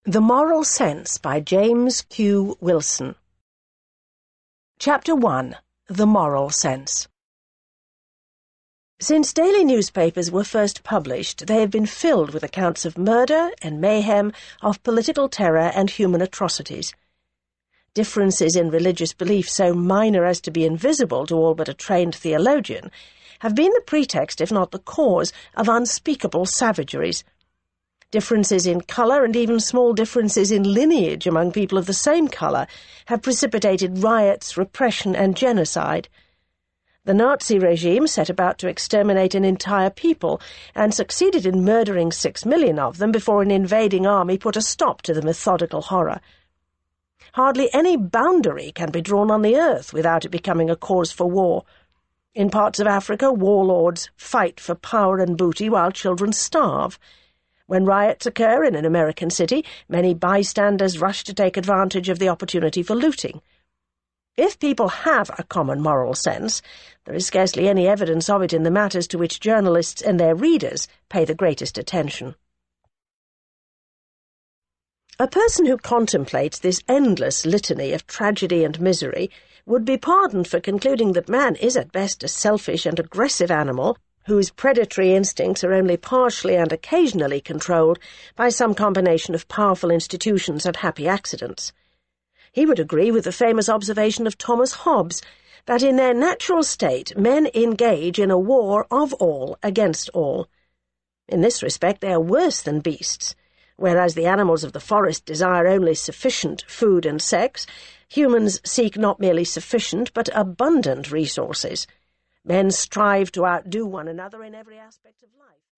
The Moral Sense by James Q. Wilson. Chapter 1. The Moral Sense. Since daily newspapers were first published, they have been filled with accounts of murder and mayhem, of political terror and human atrocities. Differences in religious belief so minor as to be invisible to all but a trained theologian have been the pretext, if not the cause, of unspeakable savageries. Differences in colour and even small differences in lineage among people of the same colour have precipitated riots, repression and genocide. The Nazi regime set about to exterminate an entire people and succeeded in murdering 6 million of them before an invading army put a stop to the methodical horror. Hardly any boundary can be drawn on the earth without it becoming a cause for war. In parts of Africa, warlords fight for power and booty while children starve. When riots occur in an American city, many bystanders rush to take advantage of the opportunity for looting. If people have a common moral sense, there is scarcely any evidence of it in the matters to which journalists and their readers pay the greatest attention. A person who contemplates this endless litany of tragedy and misery would be pardoned for concluding that man is at best a selfish and aggressive animal, whose predatory instincts are only partially and occasionally controlled by some combination of powerful institutions and happy accidents. He would agree with the famous observation of Thomas Hobbes that in their natural state men engage in a war of all against all. In this respect they are worse than beasts. Whereas the animals of the forest desire only sufficient food and sex, humans seek not merely sufficient but abundant resources. Men strive to outdo one another in every aspect of life.